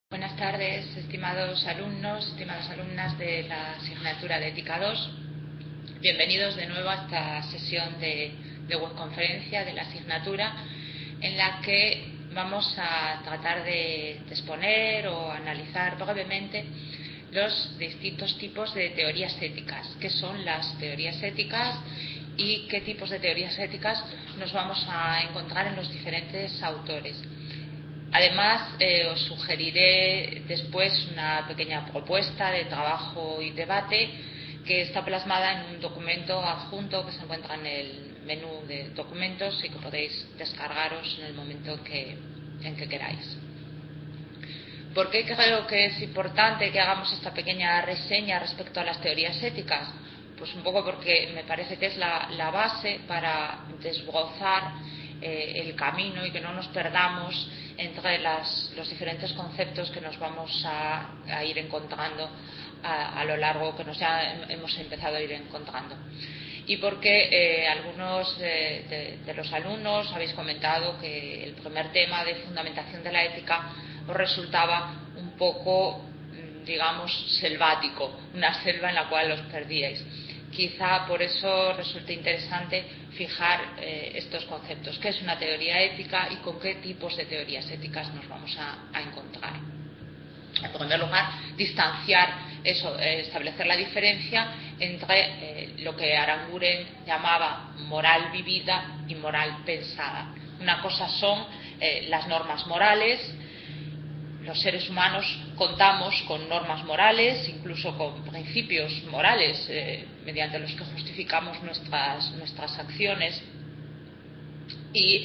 Buenas tardes, estimados alumnos, estimadas alumnas de la asignatura de Ética 2. Bienvenidos de nuevo a esta sesión de webconferencia de la asignatura, en la que vamos a tratar de exponer o analizar brevemente los distintos tipos de teorías éticas. ¿Qué son las teorías éticas y qué tipos de teorías éticas nos vamos a encontrar en los diferentes autores? Además, os sugeriré después una pequeña propuesta de trabajo y debate que está plasmada en un documento adjunto que se encuentra en el menú de documentos y que podéis descargaros en el momento en que queráis. ¿Por qué creo que es importante que hagamos esta pequeña reseña respecto a las teorías éticas? Pues un poco porque me parece que es la base para desbrozar el camino y que no nos perdamos entre los diferentes conceptos que nos vamos a ir encontrando a lo largo que ya hemos empezado a ir encontrando. Y porque algunos de los alumnos habéis comentado que el primer tema de fundamentación de la ética os resultaba un poco, digamos, selvático, una selva en la cual os perdíais. Quizá por eso resulte interesante fijar estos conceptos. ¿Qué es una teoría ética y con qué tipos de teorías éticas nos vamos a encontrar? En primer lugar, distanciar eso, establecer la diferencia entre lo que Aranguren llamaba moral vivida y moral pensada. Una cosa son las normas morales. Los seres humanos contamos con normas morales, incluso con principios morales mediante los que justificamos nuestras acciones, y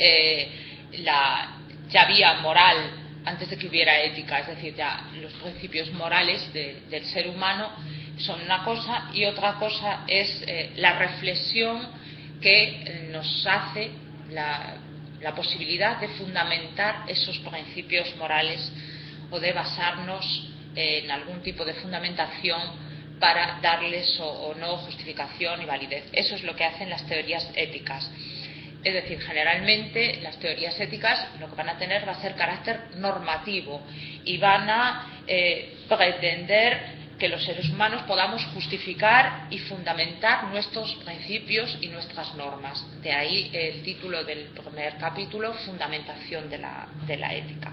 ya había moral antes de que hubiera ética, es decir, ya los principios morales del ser humano son una cosa, y otra cosa es la reflexión que nos hace la posibilidad de fundamentar esos principios morales o de basarnos en algún tipo de fundamentación para darles o no justificación y validez. Eso es lo que hacen las teorías éticas. Es decir, generalmente las teorías éticas lo que van a tener va a ser carácter normativo y van a pretender que los seres humanos podamos justificar y fundamentar nuestros principios y nuestras normas. De ahí el título del primer capítulo, Fundamentación de la ética.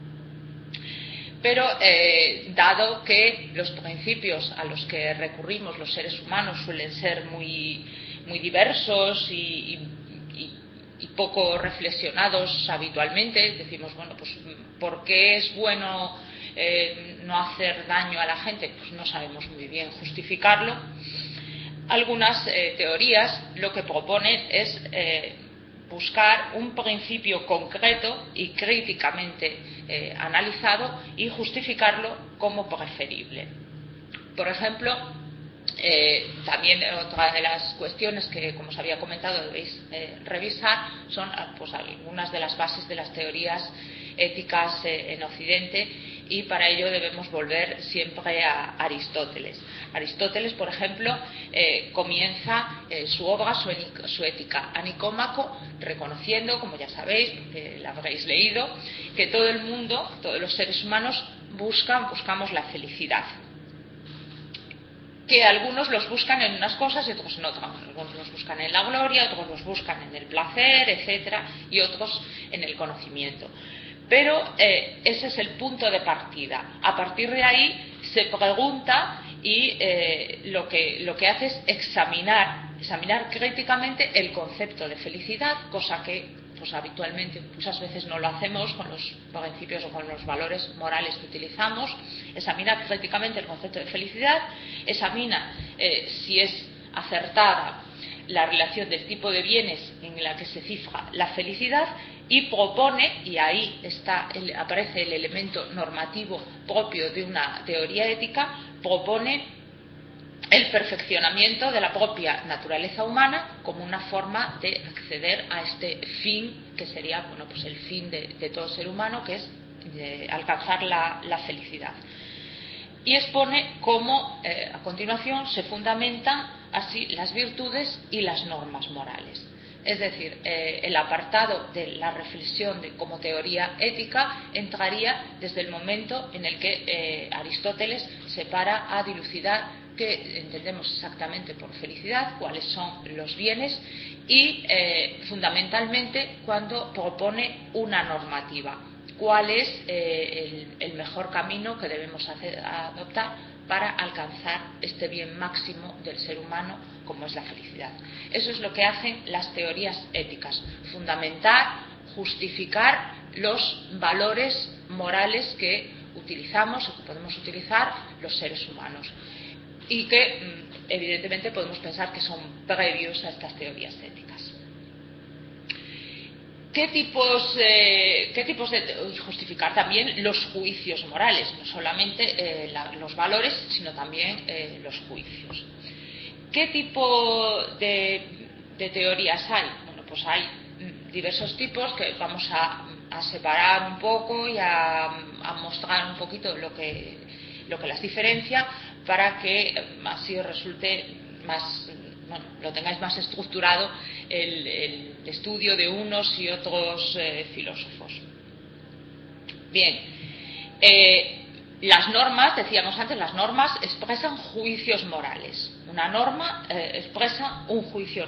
Pero dado que los principios a los que recurrimos los seres humanos suelen ser muy diversos y poco reflexionados habitualmente, decimos, bueno, pues ¿por qué es bueno no hacer daño a la gente? Pues no sabemos muy bien justificarlo. Algunas teorías lo que proponen es buscar un principio concreto y críticamente analizado y justificarlo como preferible. Por ejemplo, también otra de las cuestiones que, como os había comentado, debéis revisar son pues algunas de las bases de las teorías éticas en Occidente, y para ello debemos volver siempre a Aristóteles. Aristóteles, por ejemplo, comienza su obra, su Ética a Nicómaco, reconociendo, como ya sabéis, porque la habréis leído, que todo el mundo, todos los seres humanos buscamos la felicidad. Que algunos los buscan en unas cosas y otros en otras. Algunos los buscan en la gloria, otros los buscan en el placer, etcétera, y otros en el conocimiento. Pero ese es el punto de partida. A partir de ahí se pregunta y lo que hace es examinar críticamente el concepto de felicidad, cosa que pues habitualmente muchas veces no lo hacemos con los principios o con los valores morales que utilizamos. Examina críticamente el concepto de felicidad, examina si es acertada la relación del tipo de bienes en la que se cifra la felicidad, y propone, y ahí aparece el elemento normativo propio de una teoría ética, propone el perfeccionamiento de la propia naturaleza humana como una forma de acceder a este fin que sería, bueno, pues el fin de todo ser humano, que es alcanzar la felicidad. Y expone cómo a continuación se fundamentan así las virtudes y las normas morales. Es decir, el apartado de la reflexión como teoría ética entraría desde el momento en el que Aristóteles se para a dilucidar qué entendemos exactamente por felicidad, cuáles son los bienes y, fundamentalmente, cuando propone una normativa, cuál es el mejor camino que debemos adoptar para alcanzar este bien máximo del ser humano, como es la felicidad. Eso es lo que hacen las teorías éticas: fundamentar, justificar los valores morales que utilizamos o que podemos utilizar los seres humanos y que, evidentemente, podemos pensar que son previos a estas teorías éticas. ¿Qué tipos de justificar también los juicios morales? No solamente los valores, sino también los juicios. ¿Qué tipo de teorías hay? Bueno, pues hay diversos tipos que vamos a separar un poco y a mostrar un poquito lo que las diferencia, para que así resulte más, lo tengáis más estructurado el estudio de unos y otros filósofos. Bien, las normas, decíamos antes, las normas expresan juicios morales. Una norma expresa un juicio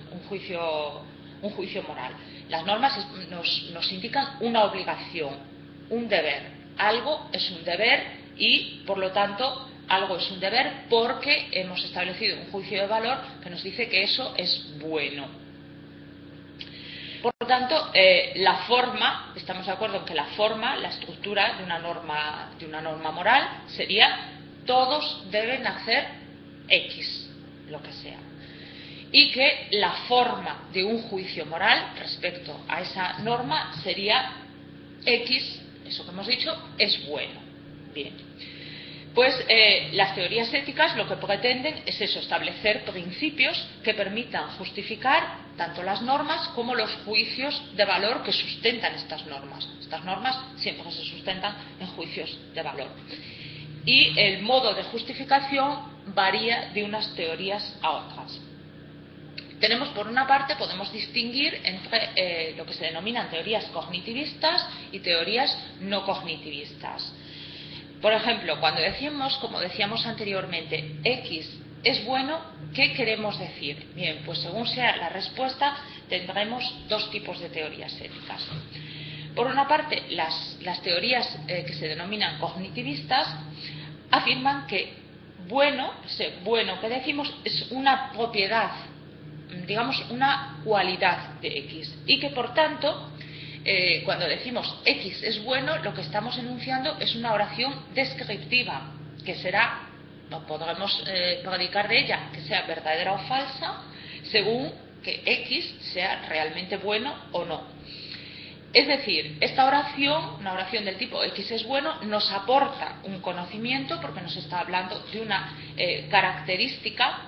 moral. Las normas nos indican una obligación, un deber. Algo es un deber y, por lo tanto, algo es un deber porque hemos establecido un juicio de valor que nos dice que eso es bueno. Por lo tanto, la forma, estamos de acuerdo en que la forma, la estructura de una norma moral sería: todos deben hacer X, lo que sea. Y que la forma de un juicio moral respecto a esa norma sería X, eso que hemos dicho, es bueno. Bien. Pues las teorías éticas lo que pretenden es eso: establecer principios que permitan justificar tanto las normas como los juicios de valor que sustentan estas normas. Estas normas siempre se sustentan en juicios de valor. Y el modo de justificación varía de unas teorías a otras. Tenemos, por una parte, podemos distinguir entre lo que se denominan teorías cognitivistas y teorías no cognitivistas. Por ejemplo, cuando decimos, como decíamos anteriormente, X es bueno, ¿qué queremos decir? Bien, pues según sea la respuesta, tendremos dos tipos de teorías éticas. Por una parte, las teorías que se denominan cognitivistas afirman que ese bueno que decimos es una propiedad, digamos, una cualidad de X, y que, por tanto, cuando decimos X es bueno, lo que estamos enunciando es una oración descriptiva, que será, no podremos predicar de ella que sea verdadera o falsa, según que X sea realmente bueno o no. Es decir, esta oración, una oración del tipo X es bueno, nos aporta un conocimiento, porque nos está hablando de una característica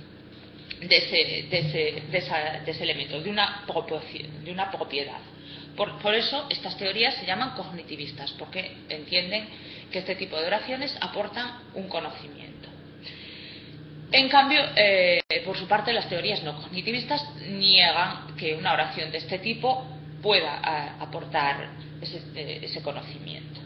de ese elemento, de una propiedad. Por eso estas teorías se llaman cognitivistas, porque entienden que este tipo de oraciones aportan un conocimiento. En cambio, por su parte, las teorías no cognitivistas niegan que una oración de este tipo pueda aportar ese conocimiento.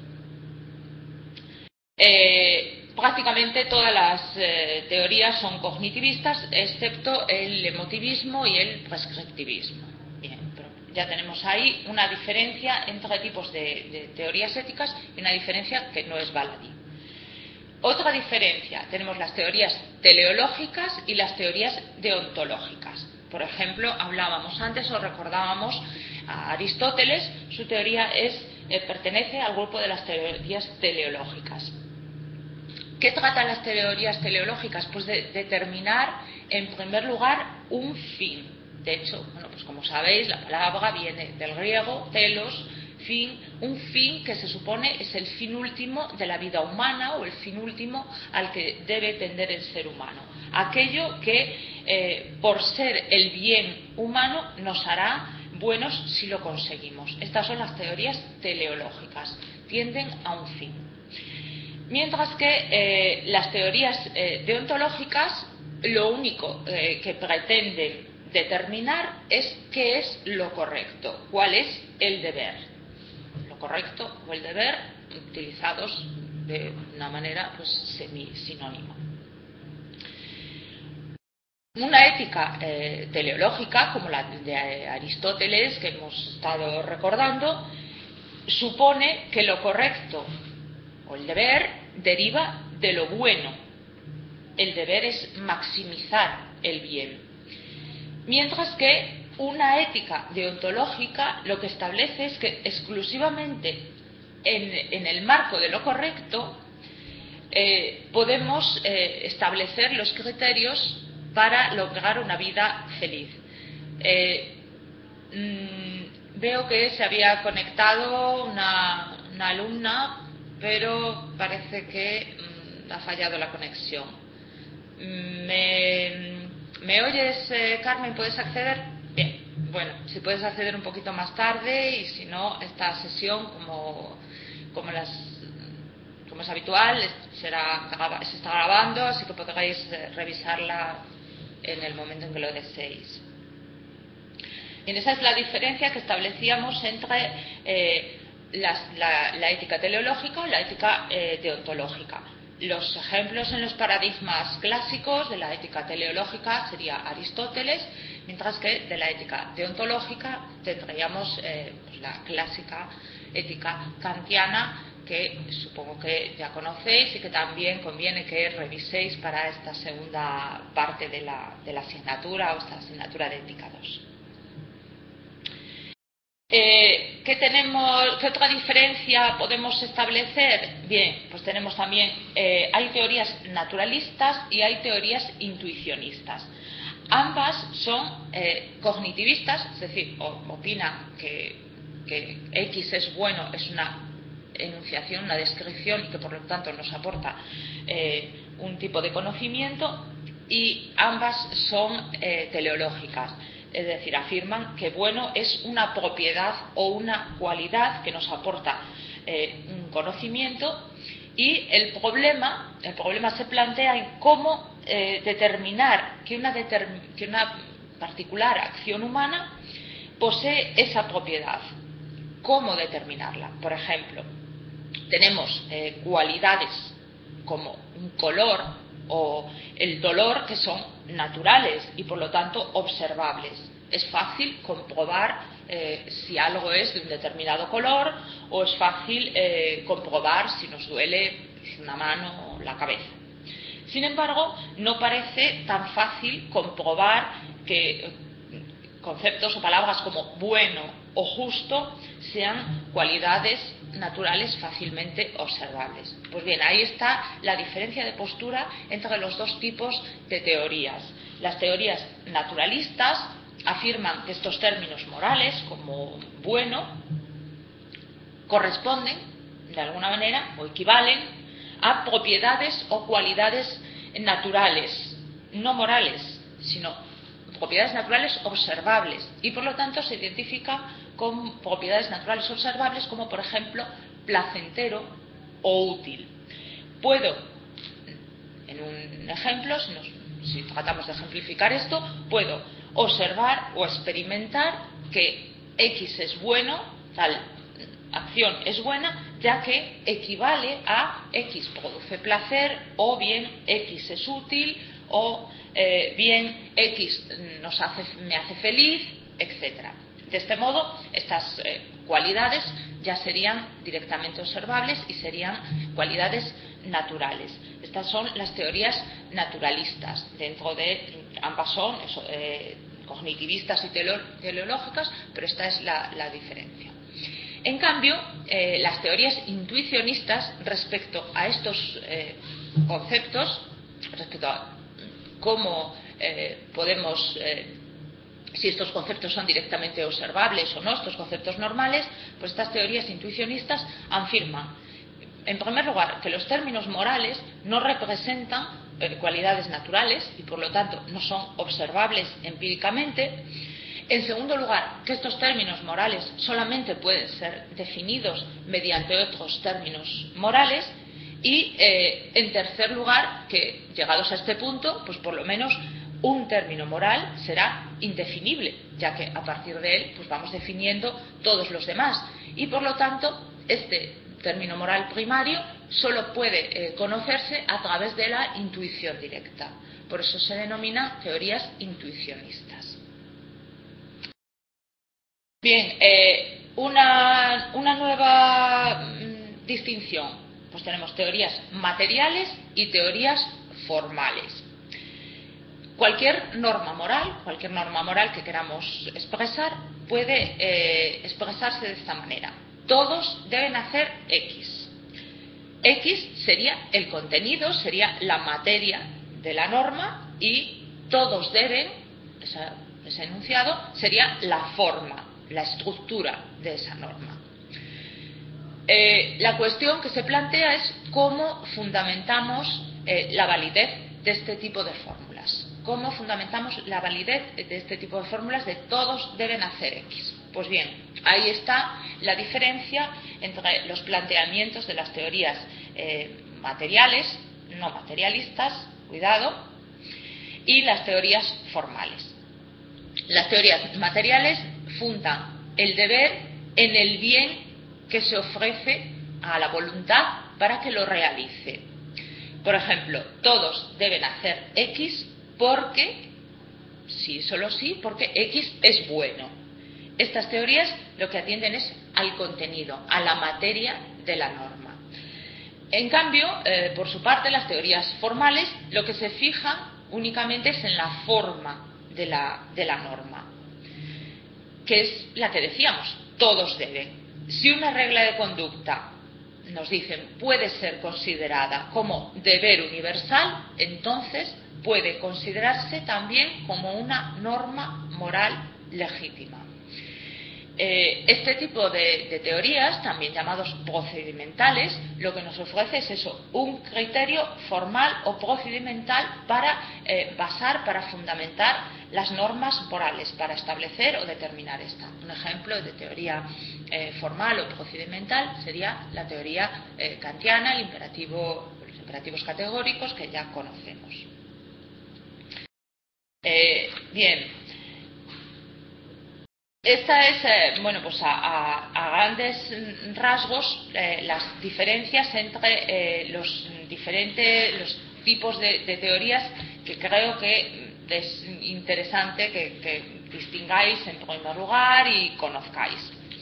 Prácticamente todas las teorías son cognitivistas, excepto el emotivismo y el prescriptivismo. Bien, pero ya tenemos ahí una diferencia entre tipos de teorías éticas y una diferencia que no es baladí. Otra diferencia, tenemos las teorías teleológicas y las teorías deontológicas. Por ejemplo, hablábamos antes o recordábamos a Aristóteles, su teoría pertenece al grupo de las teorías teleológicas. ¿Qué tratan las teorías teleológicas? Pues de determinar, en primer lugar, un fin. De hecho, pues como sabéis, la palabra viene del griego, telos, fin, un fin que se supone es el fin último de la vida humana o el fin último al que debe tender el ser humano. Aquello que, por ser el bien humano, nos hará buenos si lo conseguimos. Estas son las teorías teleológicas, tienden a un fin. Mientras que las teorías deontológicas lo único que pretenden determinar es qué es lo correcto, cuál es el deber. Lo correcto o el deber utilizados de una manera pues semi-sinónima. Una ética teleológica, como la de Aristóteles, que hemos estado recordando, supone que lo correcto o el deber deriva de lo bueno. El deber es maximizar el bien. Mientras que una ética deontológica lo que establece es que exclusivamente en el marco de lo correcto podemos establecer los criterios para lograr una vida feliz. Veo que se había conectado una alumna, pero parece que ha fallado la conexión. ¿Me oyes, Carmen? ¿Puedes acceder? Bien. Bueno, si puedes acceder un poquito más tarde, y si no, esta sesión, como es habitual, se está grabando, así que podréis revisarla en el momento en que lo deseéis. Bien, esa es la diferencia que establecíamos entre la ética teleológica y la ética deontológica. Los ejemplos en los paradigmas clásicos de la ética teleológica sería Aristóteles, mientras que de la ética deontológica tendríamos pues la clásica ética kantiana, que supongo que ya conocéis y que también conviene que reviséis para esta segunda parte de la asignatura, o esta asignatura de ética 2. ¿Qué otra diferencia podemos establecer? Bien, pues tenemos también, hay teorías naturalistas y hay teorías intuicionistas. Ambas son cognitivistas, es decir, opinan que X es bueno, es una enunciación, una descripción, y que por lo tanto nos aporta un tipo de conocimiento, y ambas son teleológicas. Es decir, afirman que bueno es una propiedad o una cualidad que nos aporta un conocimiento, y el problema se plantea en cómo determinar que una particular acción humana posee esa propiedad. ¿Cómo determinarla? Por ejemplo, tenemos cualidades como un color o el dolor que son naturales y por lo tanto observables. Es fácil comprobar si algo es de un determinado color, o es fácil comprobar si nos duele una mano o la cabeza. Sin embargo, no parece tan fácil comprobar que conceptos o palabras como bueno o justo sean cualidades naturales fácilmente observables. Pues bien, ahí está la diferencia de postura entre los dos tipos de teorías. Las teorías naturalistas afirman que estos términos morales, como bueno, corresponden de alguna manera o equivalen a propiedades o cualidades naturales, no morales, sino propiedades naturales observables, y por lo tanto se identifica con propiedades naturales observables como, por ejemplo, placentero o útil. Puedo, en un ejemplo, si tratamos de ejemplificar esto, puedo observar o experimentar que X es bueno, tal acción es buena, ya que equivale a X produce placer, o bien X es útil, o bien X me hace feliz, etc. De este modo, estas cualidades ya serían directamente observables y serían cualidades naturales. Estas son las teorías naturalistas. Dentro de ambas son cognitivistas y teleológicas, pero esta es la diferencia. En cambio, las teorías intuicionistas respecto a estos conceptos, respecto a cómo podemos, si estos conceptos son directamente observables o no, estos conceptos normales, pues estas teorías intuicionistas afirman, en primer lugar, que los términos morales no representan cualidades naturales y por lo tanto no son observables empíricamente. En segundo lugar, que estos términos morales solamente pueden ser definidos mediante otros términos morales. Y en tercer lugar, que llegados a este punto, pues por lo menos un término moral será indefinible, ya que a partir de él pues vamos definiendo todos los demás. Y por lo tanto, este término moral primario solo puede conocerse a través de la intuición directa. Por eso se denomina teorías intuicionistas. Bien, una nueva distinción. Pues tenemos teorías materiales y teorías formales. Cualquier norma moral que queramos expresar puede expresarse de esta manera. Todos deben hacer X. X sería el contenido, sería la materia de la norma, y todos deben, ese enunciado, sería la forma, la estructura de esa norma. La cuestión que se plantea es cómo fundamentamos la validez de este tipo de fórmulas. ¿Cómo fundamentamos la validez de este tipo de fórmulas de todos deben hacer X? Pues bien, ahí está la diferencia entre los planteamientos de las teorías materiales, no materialistas, cuidado, y las teorías formales. Las teorías materiales fundan el deber en el bien que se ofrece a la voluntad para que lo realice. Por ejemplo, todos deben hacer X porque, sí, solo sí, porque X es bueno. Estas teorías lo que atienden es al contenido, a la materia de la norma. En cambio, por su parte, las teorías formales lo que se fijan únicamente es en la forma de la norma, que es la que decíamos, todos deben. Si una regla de conducta, nos dicen, puede ser considerada como deber universal, entonces puede considerarse también como una norma moral legítima. Este tipo de teorías, también llamados procedimentales, lo que nos ofrece es eso, un criterio formal o procedimental para basar, para fundamentar las normas morales, para establecer o determinar esta. Un ejemplo de teoría formal o procedimental sería la teoría kantiana, los imperativos categóricos que ya conocemos. Bien. Esta es, pues a grandes rasgos, las diferencias entre los tipos de teorías que creo que es interesante que distingáis en primer lugar y conozcáis.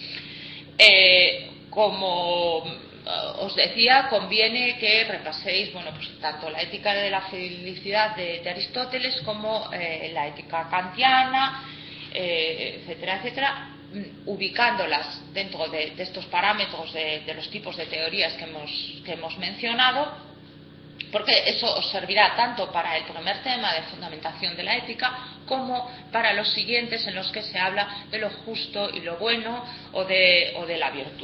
Como os decía, conviene que repaséis tanto la ética de la felicidad de Aristóteles como la ética kantiana, etcétera, etcétera, ubicándolas dentro de estos parámetros de los tipos de teorías que hemos mencionado, porque eso os servirá tanto para el primer tema de fundamentación de la ética como para los siguientes en los que se habla de lo justo y lo bueno o de la virtud.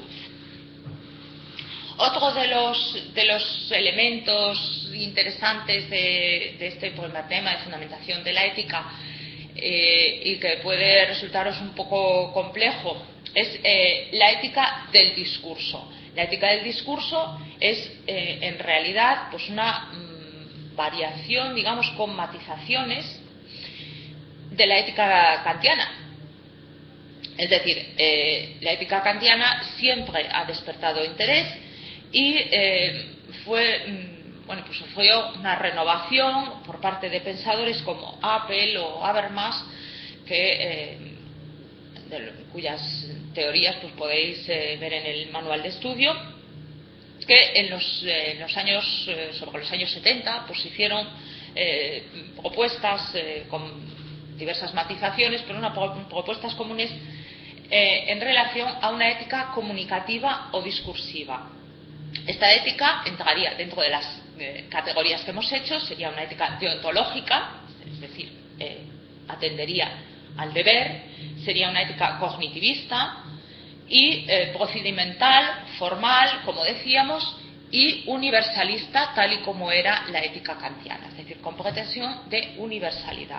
Otro de los elementos interesantes de este primer tema de fundamentación de la ética y que puede resultaros un poco complejo es la ética del discurso. La ética del discurso es en realidad pues una variación, digamos, con matizaciones de la ética kantiana. Es decir, la ética kantiana siempre ha despertado interés y fue una renovación por parte de pensadores como Apel o Habermas, cuyas teorías pues podéis ver en el manual de estudio, que sobre los años 70 pues hicieron propuestas con diversas matizaciones, pero propuestas comunes en relación a una ética comunicativa o discursiva. Esta ética entraría dentro de las categorías que hemos hecho, sería una ética deontológica, es decir, atendería al deber, sería una ética cognitivista y procedimental, formal, como decíamos, y universalista, tal y como era la ética kantiana, es decir, con pretensión de universalidad.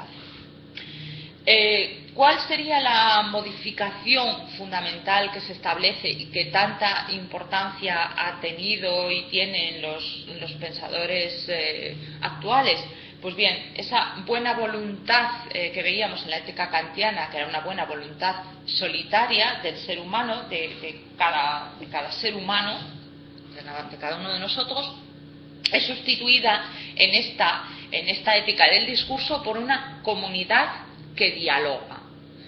¿Cuál sería la modificación fundamental que se establece y que tanta importancia ha tenido y tiene en los pensadores actuales? Pues bien, esa buena voluntad que veíamos en la ética kantiana, que era una buena voluntad solitaria del ser humano, de cada ser humano, de cada uno de nosotros, es sustituida en esta ética del discurso por una comunidad que dialoga.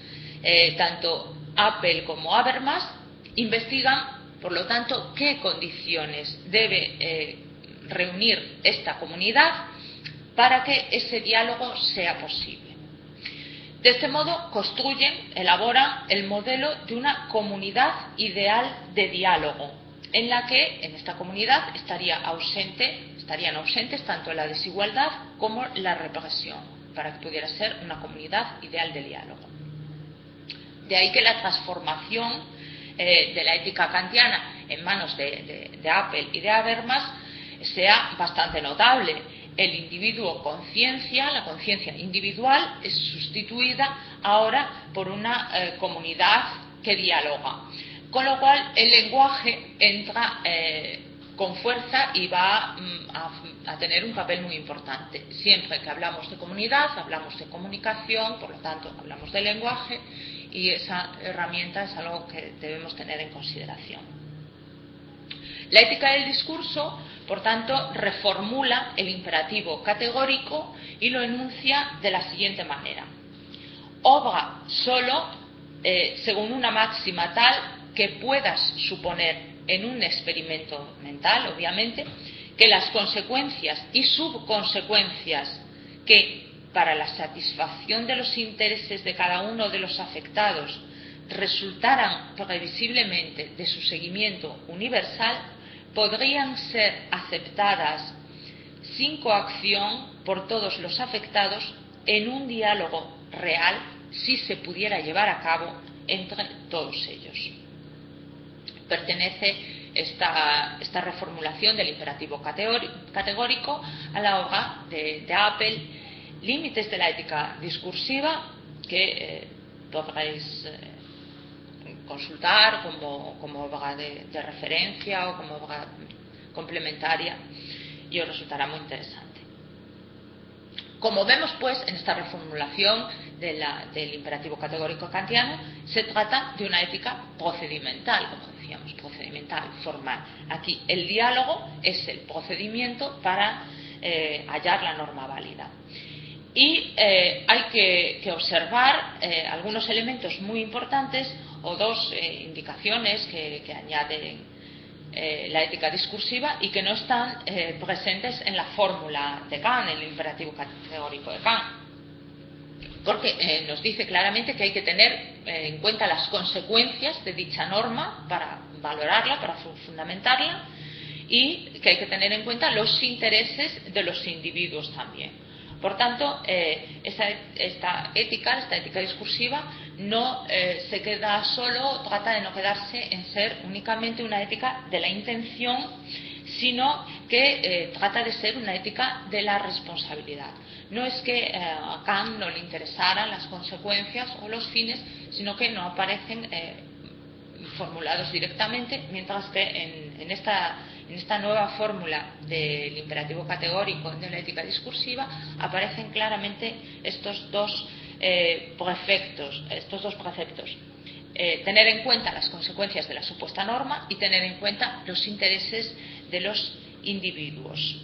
Tanto Apel como Habermas investigan, por lo tanto, qué condiciones debe reunir esta comunidad para que ese diálogo sea posible. De este modo elaboran el modelo de una comunidad ideal de diálogo, en la que en esta comunidad estarían ausentes tanto la desigualdad como la represión, para que pudiera ser una comunidad ideal de diálogo. De ahí que la transformación de la ética kantiana en manos de Apel y de Habermas sea bastante notable. El individuo conciencia, la conciencia individual, es sustituida ahora por una comunidad que dialoga. Con lo cual el lenguaje entra con fuerza y va a tener un papel muy importante. Siempre que hablamos de comunidad, hablamos de comunicación, por lo tanto hablamos de lenguaje, y esa herramienta es algo que debemos tener en consideración. La ética del discurso, por tanto, reformula el imperativo categórico y lo enuncia de la siguiente manera: obra solo según una máxima tal que puedas suponer en un experimento mental, obviamente, que las consecuencias y subconsecuencias que, para la satisfacción de los intereses de cada uno de los afectados, resultaran previsiblemente de su seguimiento universal, podrían ser aceptadas sin coacción por todos los afectados en un diálogo real, si se pudiera llevar a cabo entre todos ellos. Pertenece esta reformulación del imperativo categórico a la obra de Apel, Límites de la ética discursiva, que podréis consultar como obra de referencia o como obra complementaria, y os resultará muy interesante. Como vemos, pues, en esta reformulación del imperativo categórico kantiano, se trata de una ética procedimental, como decíamos, procedimental, formal. Aquí el diálogo es el procedimiento para hallar la norma válida. Y hay que observar algunos elementos muy importantes, o dos indicaciones que añade la ética discursiva y que no están presentes en la fórmula de Kant, en el imperativo categórico de Kant. Porque nos dice claramente que hay que tener en cuenta las consecuencias de dicha norma para valorarla, para fundamentarla, y que hay que tener en cuenta los intereses de los individuos también. Por tanto, esta ética discursiva no se queda solo, trata de no quedarse en ser únicamente una ética de la intención, sino que trata de ser una ética de la responsabilidad. No es que a Kant no le interesaran las consecuencias o los fines, sino que no aparecen formulados directamente, mientras que en esta nueva fórmula del imperativo categórico de la ética discursiva aparecen claramente estos dos preceptos. Tener en cuenta las consecuencias de la supuesta norma y tener en cuenta los intereses de los individuos.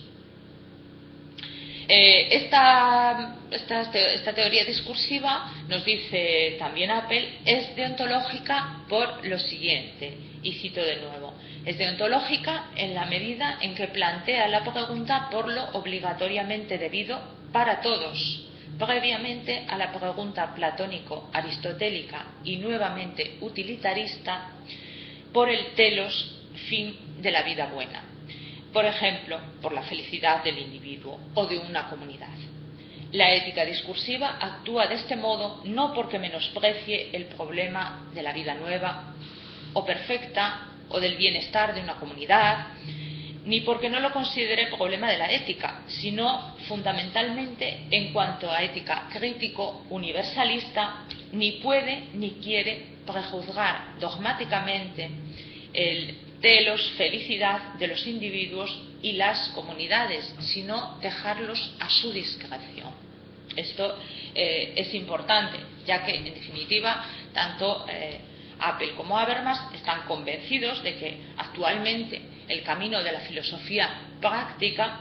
Esta teoría discursiva, nos dice también Apel, es deontológica por lo siguiente, y cito de nuevo: es deontológica en la medida en que plantea la pregunta por lo obligatoriamente debido para todos, previamente a la pregunta platónico-aristotélica y nuevamente utilitarista por el telos, fin de la vida buena. Por ejemplo, por la felicidad del individuo o de una comunidad. La ética discursiva actúa de este modo no porque menosprecie el problema de la vida nueva o perfecta o del bienestar de una comunidad, ni porque no lo considere problema de la ética, sino fundamentalmente en cuanto a ética crítico-universalista, ni puede ni quiere prejuzgar dogmáticamente el telos, felicidad de los individuos y las comunidades, sino dejarlos a su discreción. Esto es importante, ya que, en definitiva, tanto Apple como Habermas están convencidos de que actualmente el camino de la filosofía práctica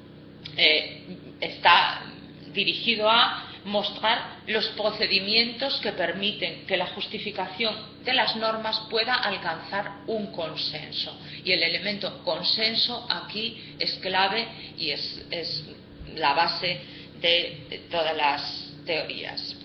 está dirigido a mostrar los procedimientos que permiten que la justificación de las normas pueda alcanzar un consenso. Y el elemento consenso aquí es clave y es la base de todas las teorías.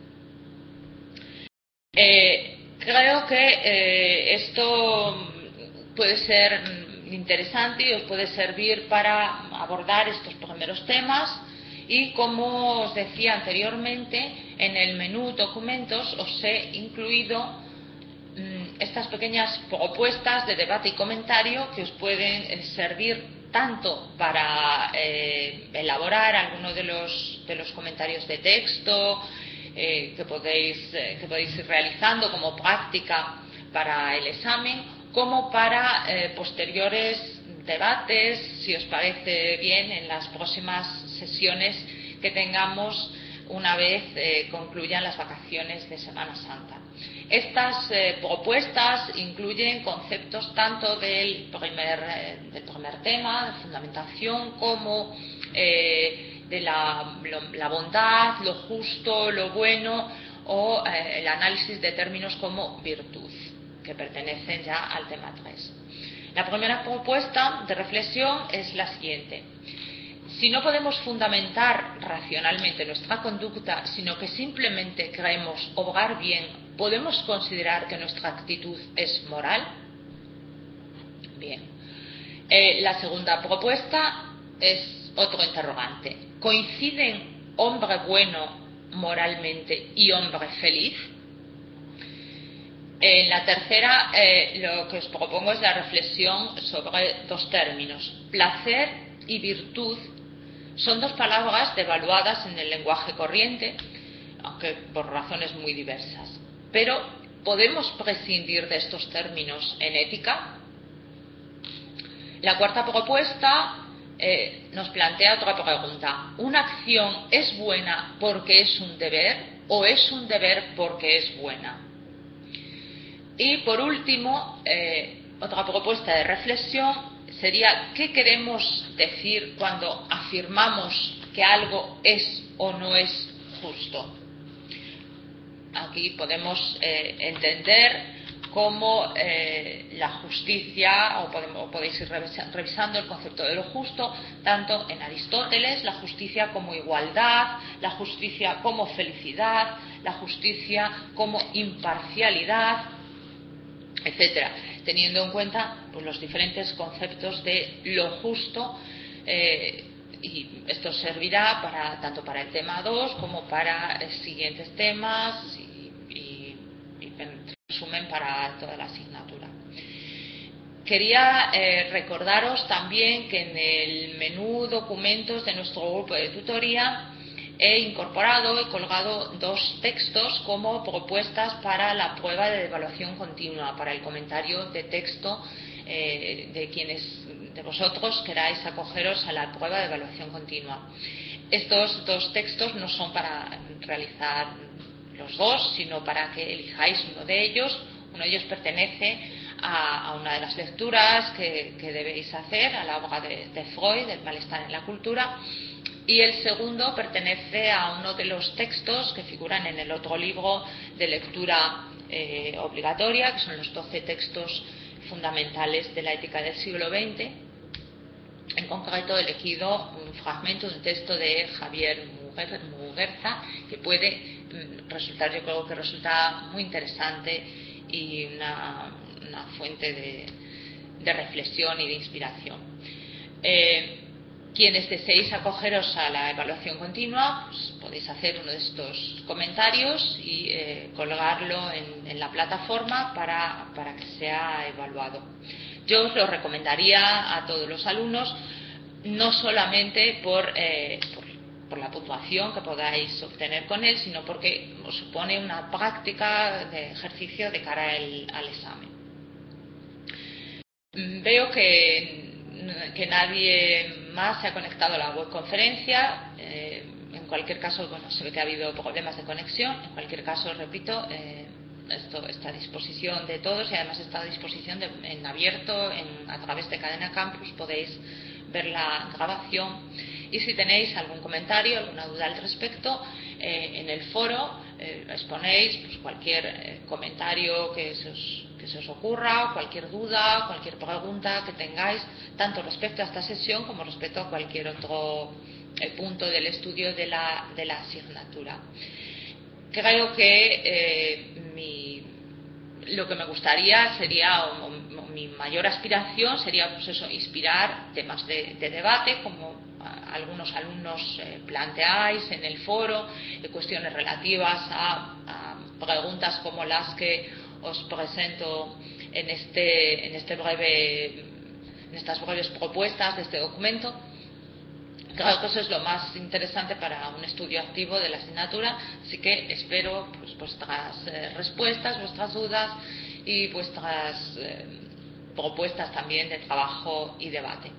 Creo que esto puede ser interesante y os puede servir para abordar estos primeros temas. Y como os decía anteriormente, en el menú documentos os he incluido estas pequeñas propuestas de debate y comentario que os pueden servir tanto para elaborar alguno de los comentarios de texto que podéis ir realizando como práctica para el examen, como para posteriores debates, si os parece bien, en las próximas sesiones que tengamos una vez concluyan las vacaciones de Semana Santa. Estas propuestas incluyen conceptos tanto del primer tema, de fundamentación, como de la bondad, lo justo, lo bueno, o el análisis de términos como virtud, que pertenecen ya al tema 3. La primera propuesta de reflexión es la siguiente. Si no podemos fundamentar racionalmente nuestra conducta, sino que simplemente creemos obrar bien, ¿podemos considerar que nuestra actitud es moral? Bien. La segunda propuesta es otro interrogante. ¿Coinciden hombre bueno moralmente y hombre feliz? En la tercera, lo que os propongo es la reflexión sobre dos términos. Placer y virtud son dos palabras devaluadas en el lenguaje corriente, aunque por razones muy diversas. Pero, ¿podemos prescindir de estos términos en ética? La cuarta propuesta nos plantea otra pregunta. ¿Una acción es buena porque es un deber o es un deber porque es buena? Y por último, otra propuesta de reflexión sería ¿qué queremos decir cuando afirmamos que algo es o no es justo? Aquí podemos entender cómo la justicia, o podéis ir revisando el concepto de lo justo, tanto en Aristóteles, la justicia como igualdad, la justicia como felicidad, la justicia como imparcialidad, etcétera, teniendo en cuenta pues, los diferentes conceptos de lo justo, y esto servirá tanto para el tema 2 como para siguientes temas y en resumen para toda la asignatura. Quería recordaros también que en el menú documentos de nuestro grupo de tutoría he colgado dos textos como propuestas para la prueba de evaluación continua, para el comentario de texto de quienes de vosotros queráis acogeros a la prueba de evaluación continua. Estos dos textos no son para realizar los dos, sino para que elijáis uno de ellos. Uno de ellos pertenece a una de las lecturas que debéis hacer, a la obra de Freud, El malestar en la cultura, y el segundo pertenece a uno de los textos que figuran en el otro libro de lectura obligatoria, que son los 12 textos fundamentales de la ética del siglo XX. En concreto he elegido un fragmento de un texto de Javier Muguerza que puede resultar, yo creo que resulta muy interesante y una fuente de reflexión y de inspiración. Quienes deseéis acogeros a la evaluación continua, pues podéis hacer uno de estos comentarios y colgarlo en la plataforma para que sea evaluado. Yo os lo recomendaría a todos los alumnos, no solamente por la puntuación que podáis obtener con él, sino porque os supone una práctica de ejercicio de cara al examen. Veo que que nadie más se ha conectado a la webconferencia. En cualquier caso, bueno, se ve que ha habido problemas de conexión. En cualquier caso, repito, esto está a disposición de todos y además está a disposición en abierto a través de Cadena Campus. Podéis ver la grabación y si tenéis algún comentario, alguna duda al respecto, en el foro exponéis pues, cualquier comentario que se os ocurra, cualquier duda, cualquier pregunta que tengáis, tanto respecto a esta sesión como respecto a cualquier otro punto del estudio de la asignatura. Creo que lo que me gustaría sería, o mi mayor aspiración sería pues eso, inspirar temas de debate, como algunos alumnos planteáis en el foro, cuestiones relativas a preguntas como las que os presento en estas breves propuestas de este documento. Creo que eso es lo más interesante para un estudio activo de la asignatura, así que espero pues, vuestras respuestas, vuestras dudas y vuestras propuestas también de trabajo y debate.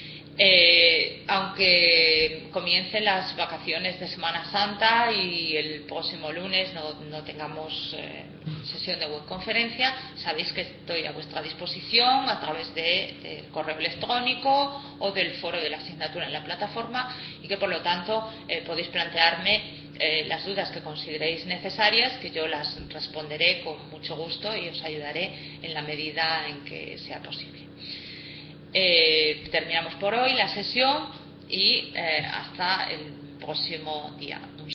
Aunque comiencen las vacaciones de Semana Santa y el próximo lunes no tengamos sesión de webconferencia, sabéis que estoy a vuestra disposición a través del correo electrónico o del foro de la asignatura en la plataforma y que por lo tanto podéis plantearme las dudas que consideréis necesarias, que yo las responderé con mucho gusto y os ayudaré en la medida en que sea posible. Terminamos por hoy la sesión y hasta el próximo día.